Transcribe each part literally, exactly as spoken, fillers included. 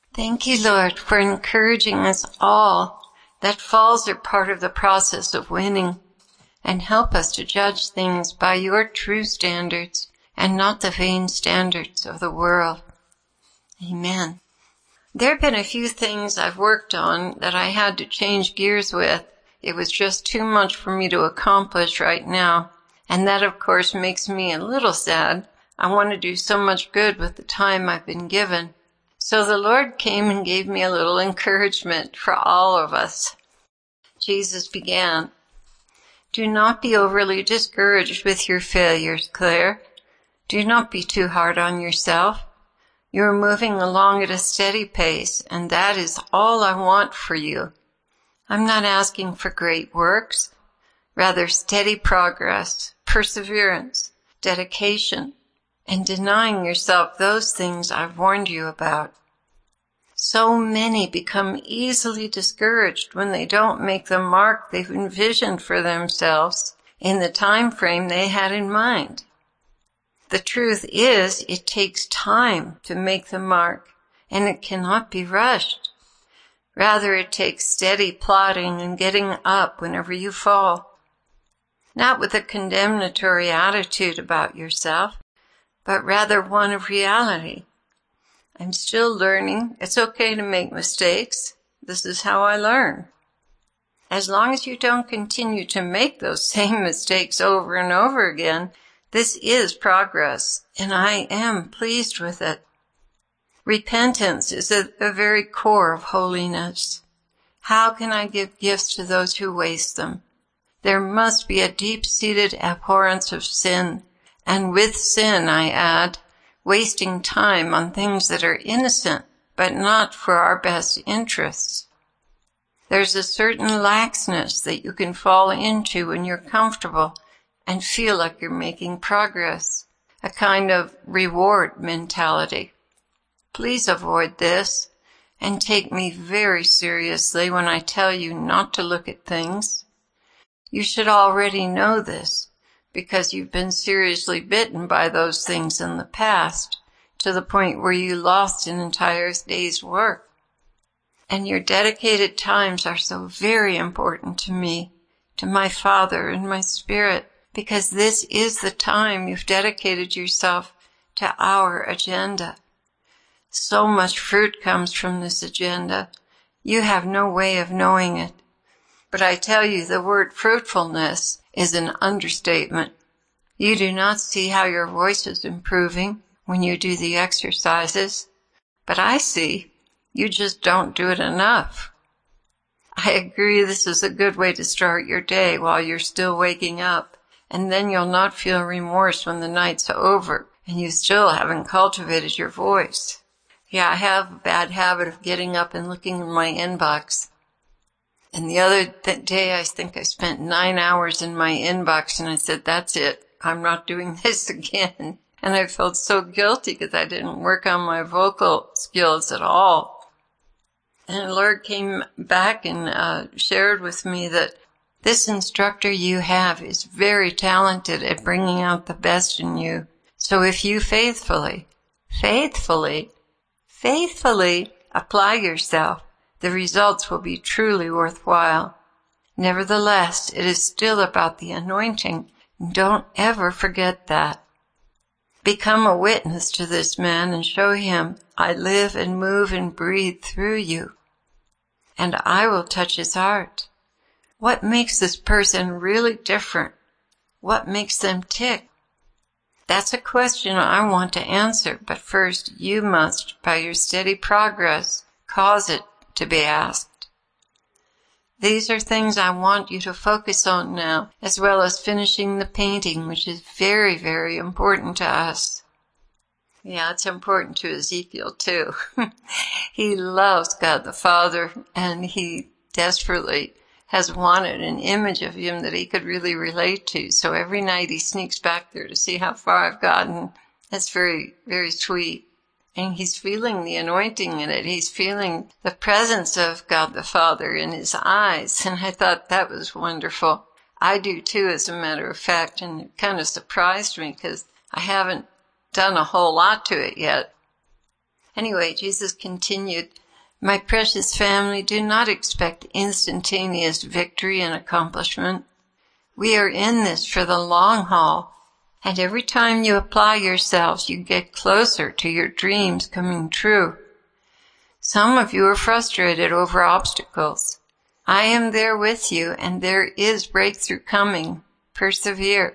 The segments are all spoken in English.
Thank you, Lord, for encouraging us all that falls are part of the process of winning, and help us to judge things by your true standards and not the vain standards of the world. Amen. There have been a few things I've worked on that I had to change gears with. It was just too much for me to accomplish right now, and that, of course, makes me a little sad. I want to do so much good with the time I've been given. So the Lord came and gave me a little encouragement for all of us. Jesus began, "Do not be overly discouraged with your failures, Claire. Do not be too hard on yourself. You are moving along at a steady pace, and that is all I want for you. I'm not asking for great works, rather steady progress, perseverance, dedication, and denying yourself those things I've warned you about. So many become easily discouraged when they don't make the mark they've envisioned for themselves in the time frame they had in mind. The truth is, it takes time to make the mark, and it cannot be rushed. Rather, it takes steady plodding and getting up whenever you fall. Not with a condemnatory attitude about yourself, but rather one of reality. I'm still learning. It's okay to make mistakes. This is how I learn. As long as you don't continue to make those same mistakes over and over again, this is progress, and I am pleased with it. Repentance is at the very core of holiness. How can I give gifts to those who waste them? There must be a deep-seated abhorrence of sin, and with sin, I add, wasting time on things that are innocent, but not for our best interests. There's a certain laxness that you can fall into when you're comfortable and feel like you're making progress, a kind of reward mentality. Please avoid this and take me very seriously when I tell you not to look at things. You should already know this because you've been seriously bitten by those things in the past to the point where you lost an entire day's work. And your dedicated times are so very important to me, to my Father and my Spirit, because this is the time you've dedicated yourself to our agenda. So much fruit comes from this agenda. You have no way of knowing it. But I tell you, the word fruitfulness is an understatement. You do not see how your voice is improving when you do the exercises, but I see. You just don't do it enough. I agree this is a good way to start your day while you're still waking up. And then you'll not feel remorse when the night's over and you still haven't cultivated your voice. Yeah, I have a bad habit of getting up and looking in my inbox. And the other th- day, I think I spent nine hours in my inbox, and I said, that's it. I'm not doing this again. And I felt so guilty because I didn't work on my vocal skills at all. And the Lord came back and uh, shared with me that this instructor you have is very talented at bringing out the best in you. So if you faithfully, faithfully, faithfully apply yourself, the results will be truly worthwhile. Nevertheless, it is still about the anointing. Don't ever forget that. Become a witness to this man and show him, I live and move and breathe through you. And I will touch his heart. What makes this person really different? What makes them tick? That's a question I want to answer, but first you must, by your steady progress, cause it to be asked. These are things I want you to focus on now, as well as finishing the painting, which is very, very important to us. Yeah, it's important to Ezekiel too. He loves God the Father, and he desperately has wanted an image of him that he could really relate to. So every night he sneaks back there to see how far I've gotten. That's very, very sweet. And he's feeling the anointing in it. He's feeling the presence of God the Father in his eyes. And I thought that was wonderful. I do too, as a matter of fact. And it kind of surprised me because I haven't done a whole lot to it yet. Anyway, Jesus continued, "My precious family, do not expect instantaneous victory and accomplishment. We are in this for the long haul, and every time you apply yourselves, you get closer to your dreams coming true. Some of you are frustrated over obstacles. I am there with you, and there is breakthrough coming. Persevere.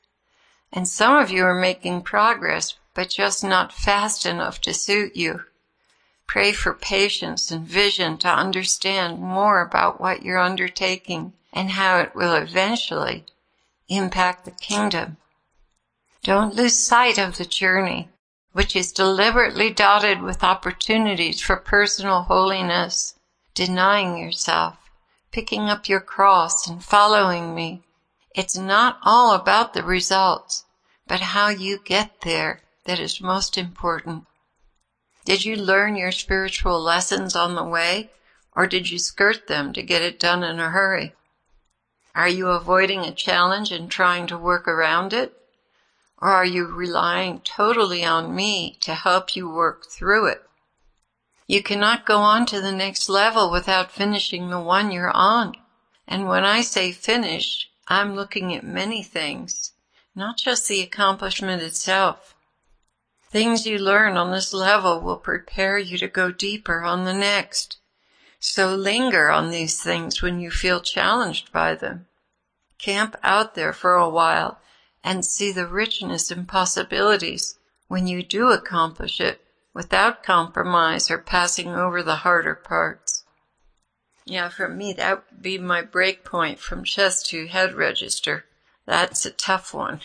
And some of you are making progress, but just not fast enough to suit you. Pray for patience and vision to understand more about what you're undertaking and how it will eventually impact the kingdom. Don't lose sight of the journey, which is deliberately dotted with opportunities for personal holiness, denying yourself, picking up your cross, and following me. It's not all about the results, but how you get there that is most important. Did you learn your spiritual lessons on the way, or did you skirt them to get it done in a hurry? Are you avoiding a challenge and trying to work around it? Or are you relying totally on me to help you work through it? You cannot go on to the next level without finishing the one you're on. And when I say finish, I'm looking at many things, not just the accomplishment itself. Things you learn on this level will prepare you to go deeper on the next. So linger on these things when you feel challenged by them. Camp out there for a while and see the richness and possibilities when you do accomplish it without compromise or passing over the harder parts. Yeah, for me, that would be my break point from chest to head register. That's a tough one.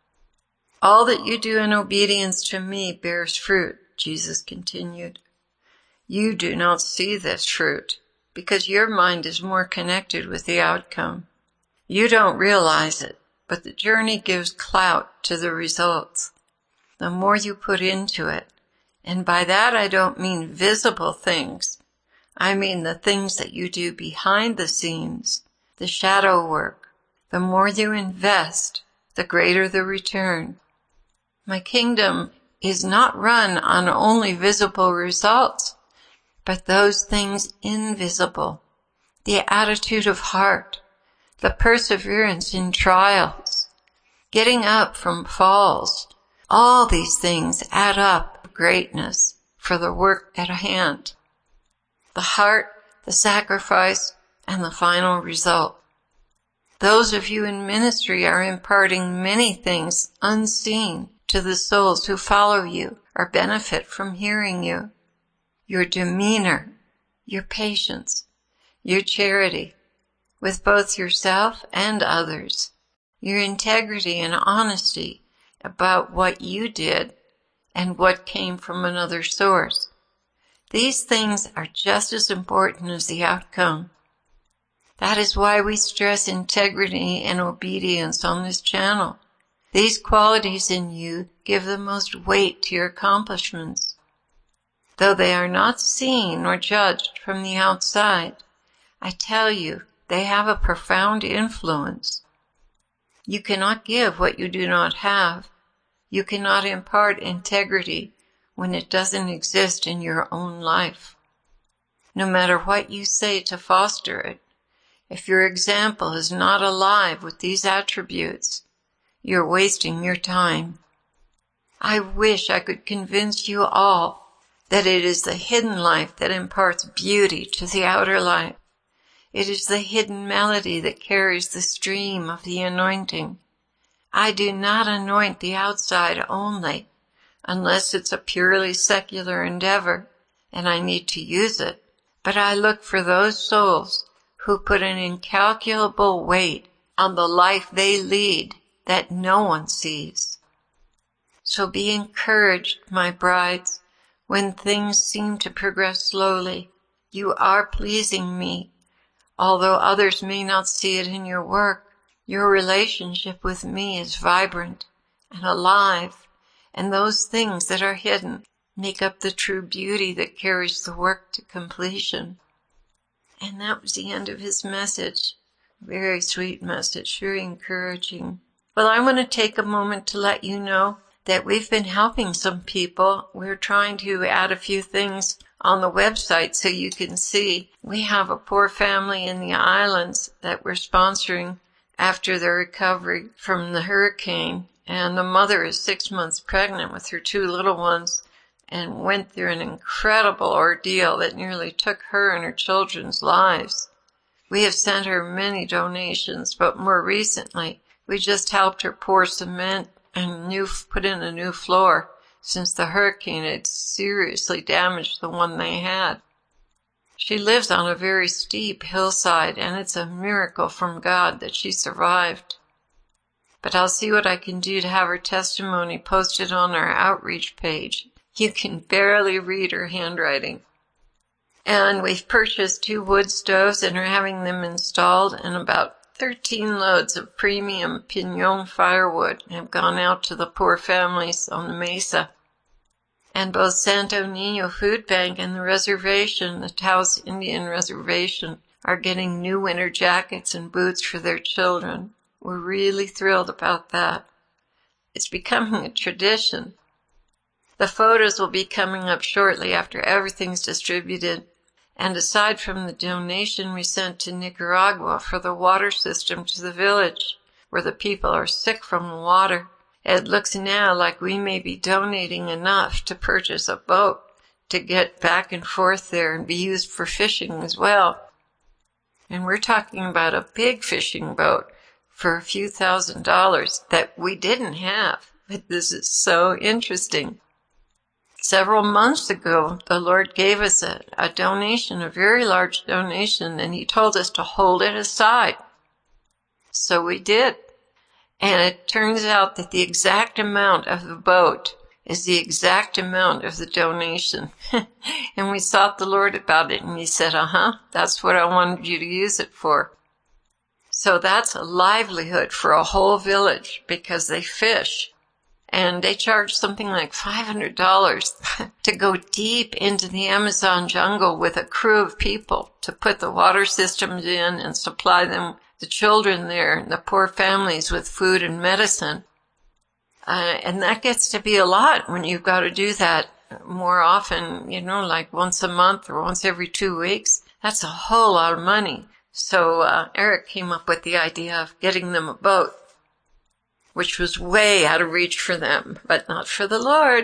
All that you do in obedience to me bears fruit, Jesus continued. You do not see this fruit because your mind is more connected with the outcome. You don't realize it, but the journey gives clout to the results. The more you put into it, and by that I don't mean visible things. I mean the things that you do behind the scenes, the shadow work. The more you invest, the greater the return. My kingdom is not run on only visible results, but those things invisible, the attitude of heart, the perseverance in trials, getting up from falls. All these things add up to greatness for the work at hand. The heart, the sacrifice, and the final result. Those of you in ministry are imparting many things unseen to the souls who follow you or benefit from hearing you. Your demeanor, your patience, your charity with both yourself and others, your integrity and honesty about what you did and what came from another source. These things are just as important as the outcome. That is why we stress integrity and obedience on this channel. These qualities in you give the most weight to your accomplishments. Though they are not seen or judged from the outside, I tell you, they have a profound influence. You cannot give what you do not have. You cannot impart integrity when it doesn't exist in your own life. No matter what you say to foster it, if your example is not alive with these attributes, you're wasting your time. I wish I could convince you all that it is the hidden life that imparts beauty to the outer life. It is the hidden melody that carries the stream of the anointing. I do not anoint the outside only, unless it's a purely secular endeavor, and I need to use it. But I look for those souls who put an incalculable weight on the life they lead that no one sees. So be encouraged, my brides, when things seem to progress slowly. You are pleasing me. Although others may not see it in your work, your relationship with me is vibrant and alive, and those things that are hidden make up the true beauty that carries the work to completion. And that was the end of his message. Very sweet message, very encouraging. Well, I want to take a moment to let you know that we've been helping some people. We're trying to add a few things on the website so you can see. We have a poor family in the islands that we're sponsoring after their recovery from the hurricane. And the mother is six months pregnant with her two little ones and went through an incredible ordeal that nearly took her and her children's lives. We have sent her many donations, but more recently, we just helped her pour cement and new, put in a new floor since the hurricane had seriously damaged the one they had. She lives on a very steep hillside, and it's a miracle from God that she survived. But I'll see what I can do to have her testimony posted on our outreach page. You can barely read her handwriting. And we've purchased two wood stoves and are having them installed, and about thirteen loads of premium pinon firewood have gone out to the poor families on the mesa. And both Santo Nino Food Bank and the reservation, the Taos Indian Reservation, are getting new winter jackets and boots for their children. We're really thrilled about that. It's becoming a tradition. The photos will be coming up shortly after everything's distributed. And aside from the donation we sent to Nicaragua for the water system to the village, where the people are sick from the water, it looks now like we may be donating enough to purchase a boat to get back and forth there and be used for fishing as well. And we're talking about a big fishing boat for a few thousand dollars that we didn't have. But this is so interesting. Several months ago, the Lord gave us a, a donation, a very large donation, and He told us to hold it aside. So we did. And it turns out that the exact amount of the boat is the exact amount of the donation. And we sought the Lord about it, and He said, uh-huh, that's what I wanted you to use it for. So that's a livelihood for a whole village because they fish. And they charge something like five hundred dollars to go deep into the Amazon jungle with a crew of people to put the water systems in and supply them, the children there, and the poor families with food and medicine. Uh, and that gets to be a lot when you've got to do that more often, you know, like once a month or once every two weeks. That's a whole lot of money. So uh, Eric came up with the idea of getting them a boat, which was way out of reach for them, but not for the Lord.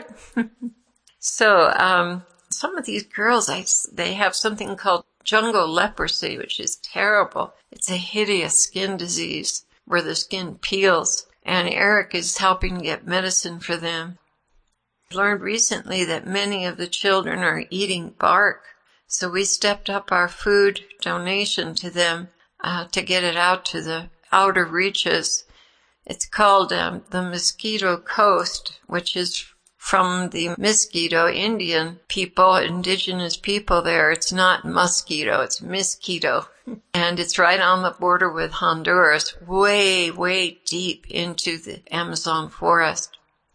So um some of these girls, I, they have something called jungle leprosy, which is terrible. It's a hideous skin disease where the skin peels, and Eric is helping get medicine for them. I learned recently that many of the children are eating bark, so we stepped up our food donation to them uh, to get it out to the outer reaches. It's called um, the Mosquito Coast, which is from the Mosquito Indian people, indigenous people there. It's not mosquito, it's mosquito. And it's right on the border with Honduras, way, way deep into the Amazon forest.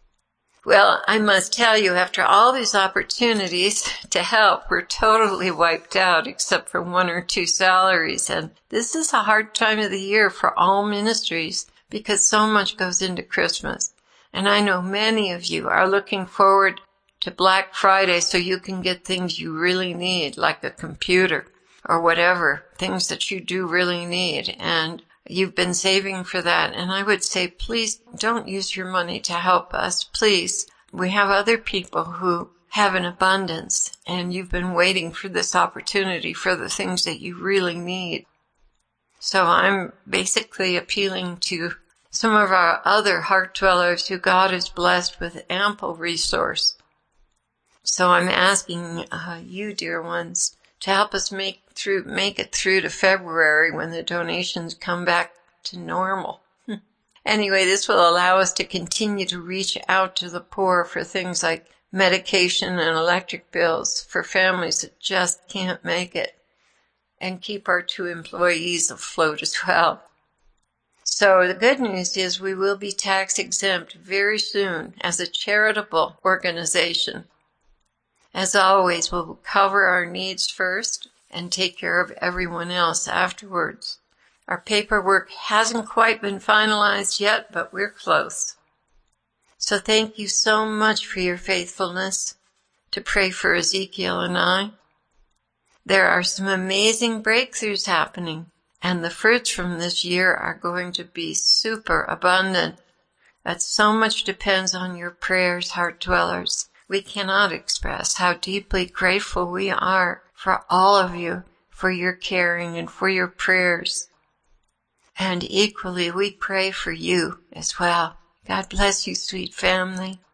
Well, I must tell you, after all these opportunities to help, we're totally wiped out except for one or two salaries. And this is a hard time of the year for all ministries because so much goes into Christmas. And I know many of you are looking forward to Black Friday so you can get things you really need, like a computer or whatever, things that you do really need. And you've been saving for that. And I would say, please don't use your money to help us. Please. We have other people who have an abundance, and you've been waiting for this opportunity for the things that you really need. So I'm basically appealing to some of our other heart dwellers who God has blessed with ample resource. So I'm asking uh, you, dear ones, to help us make through, make it through to February when the donations come back to normal. Anyway, this will allow us to continue to reach out to the poor for things like medication and electric bills for families that just can't make it, and keep our two employees afloat as well. So the good news is we will be tax exempt very soon as a charitable organization. As always, we'll cover our needs first and take care of everyone else afterwards. Our paperwork hasn't quite been finalized yet, but we're close. So thank you so much for your faithfulness to pray for Ezekiel and I. There are some amazing breakthroughs happening, and the fruits from this year are going to be super abundant. That so much depends on your prayers, heart dwellers. We cannot express how deeply grateful we are for all of you, for your caring and for your prayers. And equally, we pray for you as well. God bless you, sweet family.